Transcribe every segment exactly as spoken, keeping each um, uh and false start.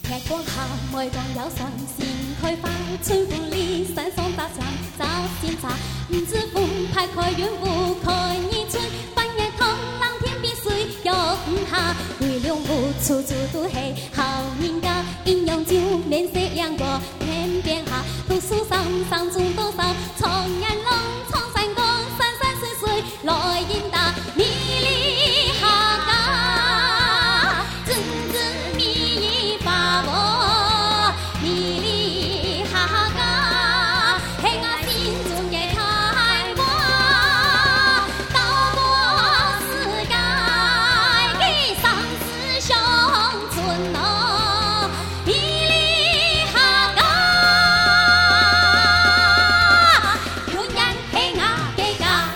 月光下，每当有上线开花，春风里闪送大墙找新茶。五子峰排开云雾开一春，半夜通蓝天碧水又唔下。为两户处处都是好人家，阴阳酒面色亮过天边下。读书上上中多少闯眼龙，闯山岗山山水水来应答。米里下家，真真米一把握，米里下家，嘿我心中也开花，到我世界给上师乡村咯，米里下家，永远嘿我给家。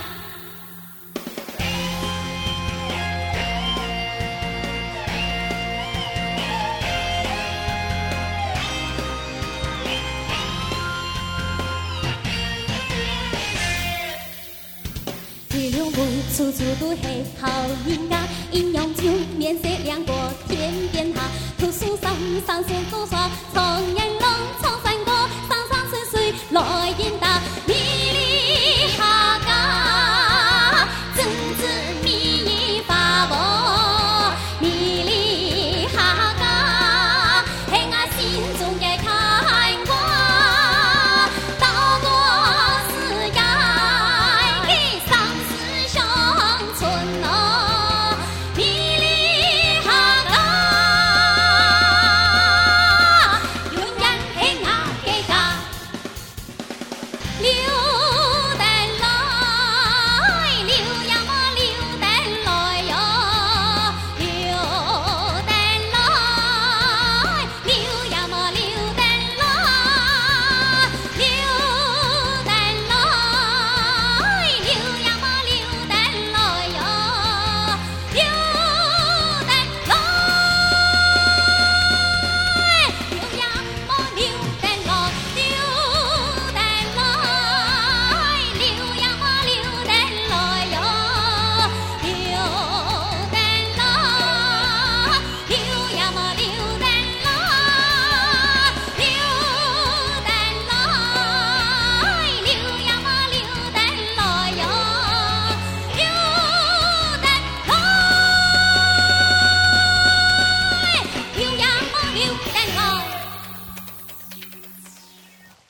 月亮湖处处都是好人家，阴阳酒面色亮过天边下。图书上上书多少闯眼龙，闯山岗山山水水来应答。米里下家，真真米一把握，米里下家，嘿我心中也开花，到我世界给上师乡村咯，米里下家，永远嘿我给家。流得来，流呀嘛流得来哟，流得来，流呀嘛流得来，流得来，流呀嘛流得来哟，流得来，流呀嘛流得来，流得来，流呀嘛流得来哟，流得来，流呀嘛流得来，流得来，流呀嘛流得来哟，流得来，流呀嘛流得来。